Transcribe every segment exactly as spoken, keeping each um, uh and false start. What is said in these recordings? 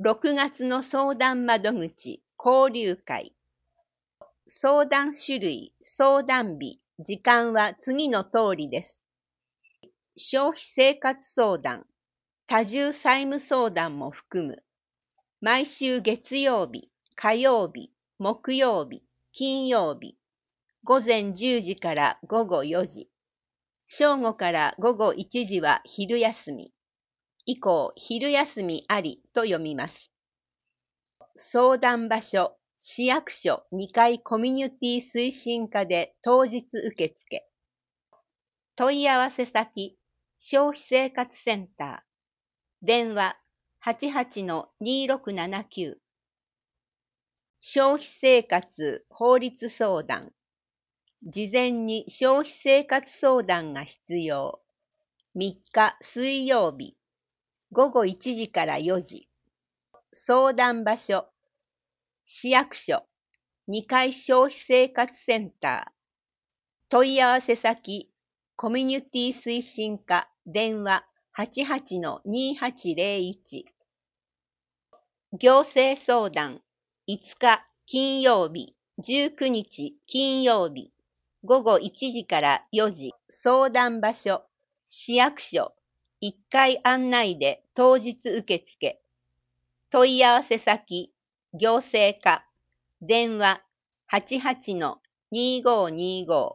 ろくがつの相談窓口交流会。相談種類、相談日、時間は次の通りです。消費生活相談、多重債務相談も含む。毎週月曜日、火曜日、木曜日、金曜日、午前じゅうじから午後よじ、正午から午後いちじは昼休み。以降、昼休みありと読みます。相談場所、市役所にかいコミュニティ推進課で当日受付。問い合わせ先、消費生活センター。電話 はちはちのにろくななきゅう。消費生活法律相談。事前に消費生活相談が必要。みっか水曜日。午後いちじからよじ。相談場所。市役所。にかい消費生活センター。問い合わせ先。コミュニティ推進課。電話 はちはちのにはちぜろいち。行政相談。いつか金曜日。じゅうくにち金曜日。午後いちじからよじ。相談場所。市役所。いっかい案内で当日受付。問い合わせ先、行政課、電話 はちはちのにごにご。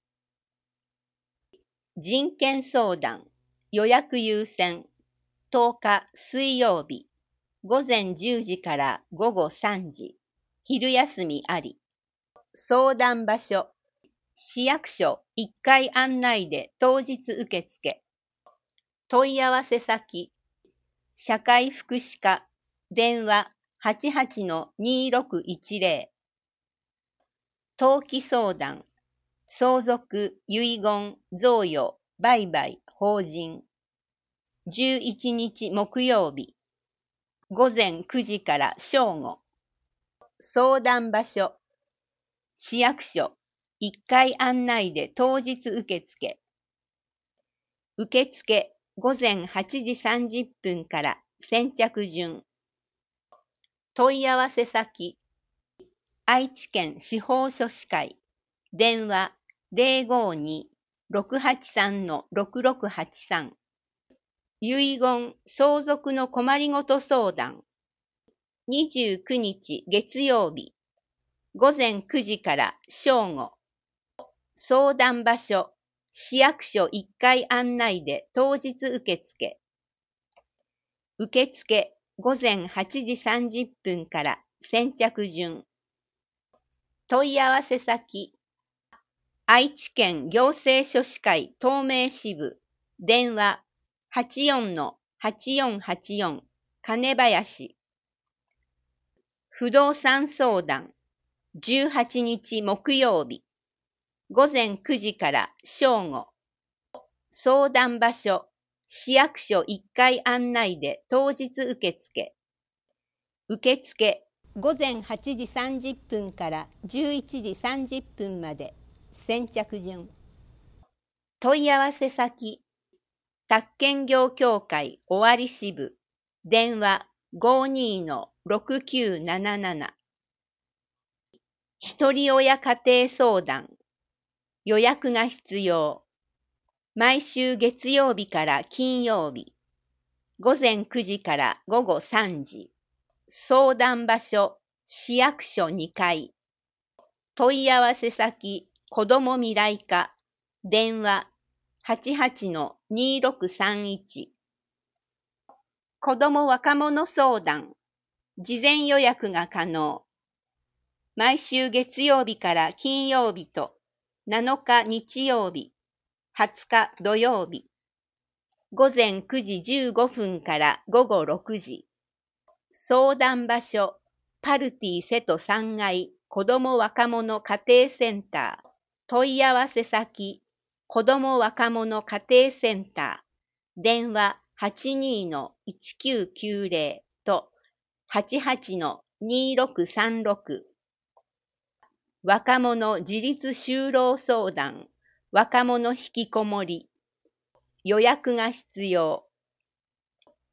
人権相談、予約優先、とおか水曜日、午前じゅうじから午後さんじ、昼休みあり。相談場所、市役所いっかい案内で当日受付。問い合わせ先、社会福祉課、電話 はちはちのにろくいちぜろ。登記相談、相続、遺言、贈与、売買、法人。じゅういちにち木曜日、午前くじから正午。相談場所、市役所、いっかい案内で当日受付。受付、午前はちじさんじゅっぷんから先着順。問い合わせ先、愛知県司法書士会、電話 ぜろごに ろくはちさんのろくろくはちさん。遺言相続の困りごと相談。にじゅうくにち月曜日、午前くじから正午。相談場所、市役所いっかい案内で当日受付。受付、午前はちじさんじゅっぷんから先着順。問い合わせ先、愛知県行政書士会東名支部、電話 はちよんのはちよんはちよん、金林。不動産相談、じゅうはちにち木曜日、午前くじから正午。相談場所、市役所いっかい案内で当日受付。受付、午前はちじさんじゅっぷんからじゅういちじさんじゅっぷんまで先着順。問い合わせ先、宅建業協会尾張支部、電話 ごーにーのろくきゅうなななな。ひとり親家庭相談、予約が必要。毎週月曜日から金曜日、午前くじから午後さんじ。相談場所、市役所にかい。問い合わせ先、子ども未来課、電話はちはちのにろくさんいち。子ども若者相談、事前予約が可能。毎週月曜日から金曜日となのか日曜日、はつか土曜日、午前くじじゅうごふんから午後ろくじ。相談場所、パルティ瀬戸さんがい子ども若者家庭センター。問い合わせ先、子ども若者家庭センター。電話 はちにーのいちきゅうきゅうぜろ とはちはちのにろくさんろく。若者自立就労相談、若者ひきこもり。予約が必要。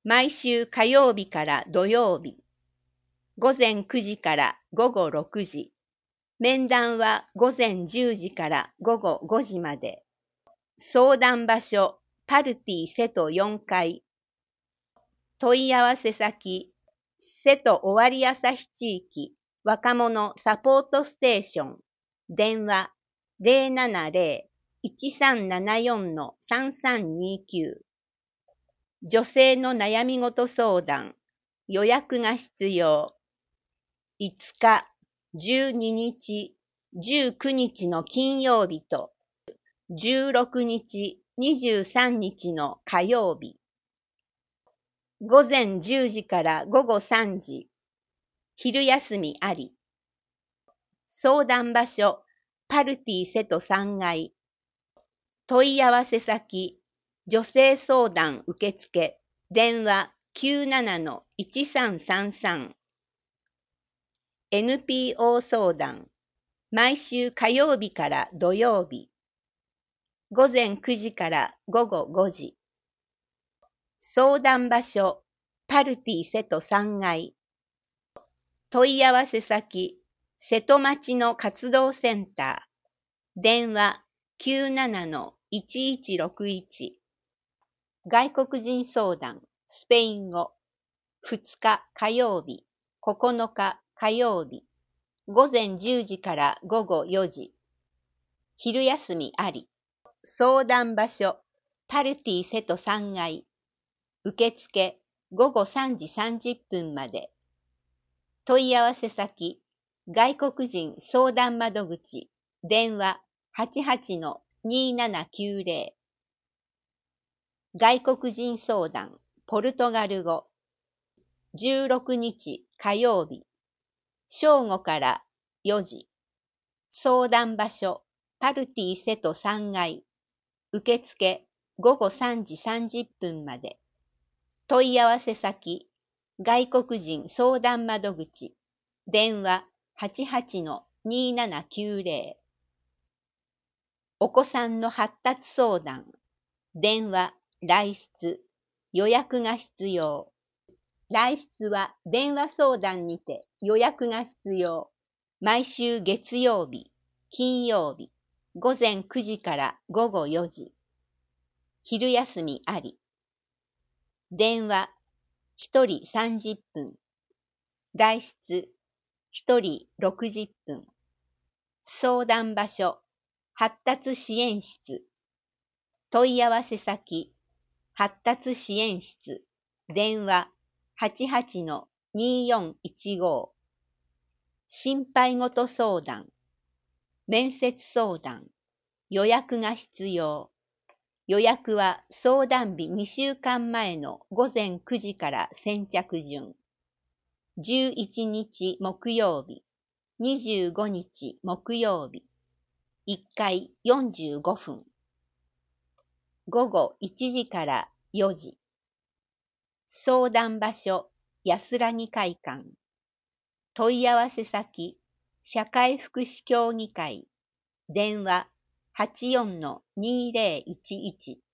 毎週火曜日から土曜日、ごぜんくじからごごろくじ、面談はごぜんじゅうじからごごごじまで。相談場所、パルティ瀬戸よんかい。問い合わせ先、瀬戸尾張旭地域若者サポートステーション。電話 ゼロななゼロ いちさんななよん さんさんにきゅう。女性の悩み事相談。予約が必要。いつか、じゅうににち、じゅうくにちの金曜日と、じゅうろくにち、にじゅうさんにちの火曜日。ごぜんじゅうじからごごさんじ。昼休みあり。相談場所、パルティ瀬戸さんがい。問い合わせ先、女性相談受付、電話 きゅうなな いちさんさんさん。エヌピーオー 相談、毎週火曜日から土曜日。ごぜんくじからごごごじ。相談場所、パルティ瀬戸さんがい。問い合わせ先、瀬戸町の活動センター。電話 きゅうなな いちいちろくいち。外国人相談、スペイン語。ふつか火曜日、ここのか火曜日。ごぜんじゅうじからごごよじ。昼休みあり。相談場所、パルティ瀬戸さんがい。受付、ごごさんじさんじゅっぷんまで。問い合わせ先、外国人相談窓口、電話 はちはちのにーななきゅうゼロ。外国人相談、ポルトガル語。じゅうろくにち火曜日、正午からよじ。相談場所、パルティ瀬戸さんがい。受付、ごごさんじさんじゅっぷんまで。問い合わせ先、外国人相談窓口、電話 はちはちのにーななきゅうゼロ。お子さんの発達相談、電話、来室、予約が必要。来室は電話相談にて予約が必要。毎週月曜日、金曜日、ごぜんくじからごごよじ。昼休みあり。電話、ひとりさんじゅっぷん。来室、ひとりろくじゅっぷん。相談場所、発達支援室。問い合わせ先、発達支援室。電話、はちはちのにーよんいちご。心配事相談。面接相談。予約が必要。予約は相談日にしゅうかんまえのごぜんくじから先着順。じゅういちにち木曜日、にじゅうごにち木曜日。いっかいよんじゅうごふん。ごごいちじからよじ。相談場所、安らぎ会館。問い合わせ先、社会福祉協議会。電話、はちよんのにーぜろいちいち。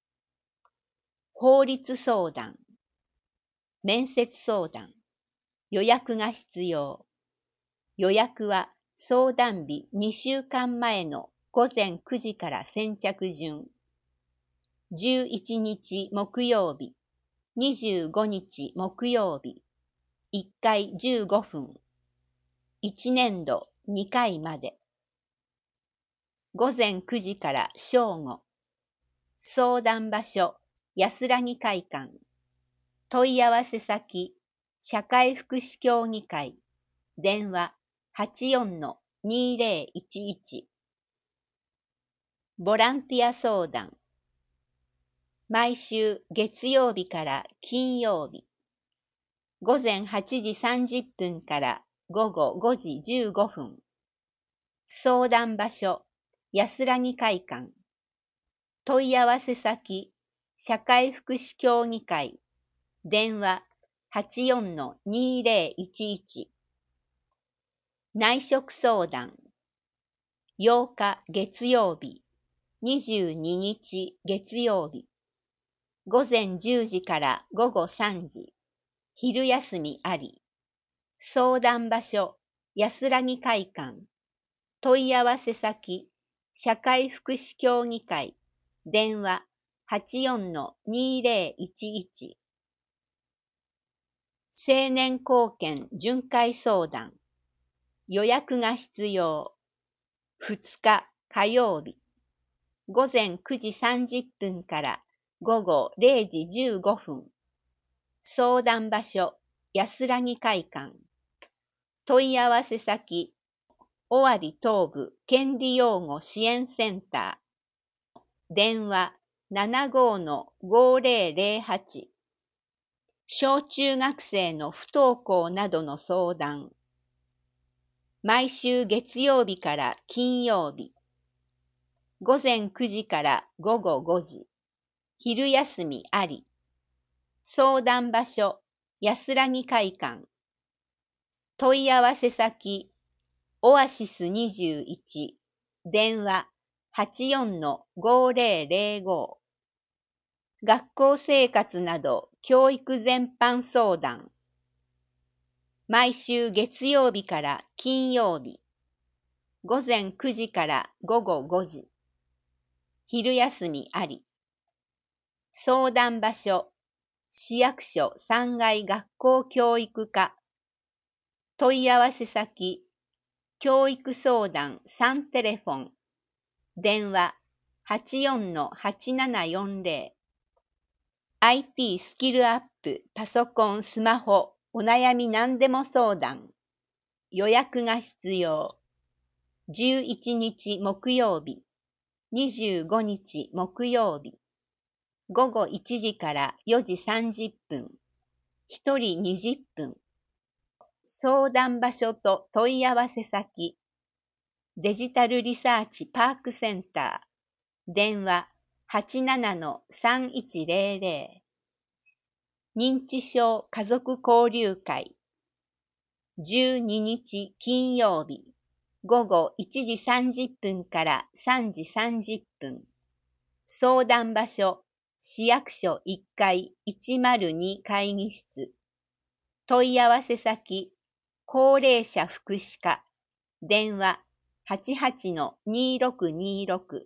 法律相談。面接相談。予約が必要。予約は相談日にしゅうかんまえのごぜんくじから先着順。じゅういちにち木曜日、にじゅうごにち木曜日。いっかいじゅうごふん。いちねんどにかいまで。ごぜんくじから正午。相談場所、安らぎ会館。問い合わせ先、社会福祉協議会。電話、はちよんのにーぜろいちいち。ボランティア相談。毎週月曜日から金曜日。ごぜんはちじさんじゅっぷんからごごごじじゅうごふん。相談場所、安らぎ会館。問い合わせ先、社会福祉協議会。電話、はちよんのにーぜろいちいち。内職相談。ようか月曜日、にじゅうににち月曜日。 午前じゅうじから午後さんじ、昼休みあり。相談場所、安らぎ会館。問い合わせ先、社会福祉協議会。電話 はちよんのにぜろいちいち。青年貢献巡回相談。予約が必要。ふつか火曜日。午前くじさんじゅっぷんから午後れいじじゅうごふん。相談場所、安らぎ会館。問い合わせ先、尾張東部権利擁護支援センター。電話 ななごのごぜろぜろはち。小中学生の不登校などの相談。毎週月曜日から金曜日。午前くじから午後ごじ。昼休みあり。相談場所、安らぎ会館。問い合わせ先、オアシスにじゅういち。電話 はちよんのごぜろぜろご。学校生活など教育全般相談。毎週月曜日から金曜日。午前くじから午後ごじ。昼休みあり。相談場所、市役所さんがい学校教育課。問い合わせ先、教育相談さんテレフォン。電話 はちよんのはちななよんぜろ。アイティー スキルアップ、パソコン、スマホ、お悩み何でも相談。予約が必要。じゅういちにち木曜日、にじゅうごにち木曜日。午後いちじからよじさんじゅっぷん。ひとりにじゅっぷん。相談場所と問い合わせ先。デジタルリサーチパークセンター。電話 はちななのさんいちぜろぜろ。認知症家族交流会。じゅうににち金曜日。午後いちじさんじゅっぷんからさんじさんじゅっぷん。相談場所、市役所いっかいいちまるに会議室。問い合わせ先、高齢者福祉課。電話 はちはちのにろくにろく。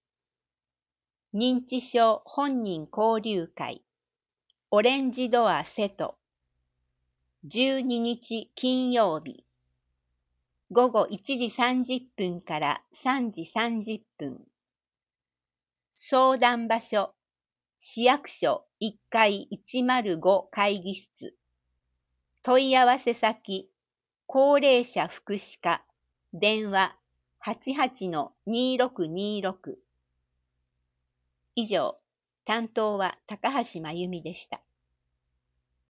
認知症本人交流会。オレンジドア瀬戸。じゅうににち金曜日。午後いちじさんじゅっぷんからさんじさんじゅっぷん。相談場所、市役所いっかいいちまるご会議室。問い合わせ先、高齢者福祉課。電話 はちはちのにろくにろく。以上、担当は高橋真由美でした。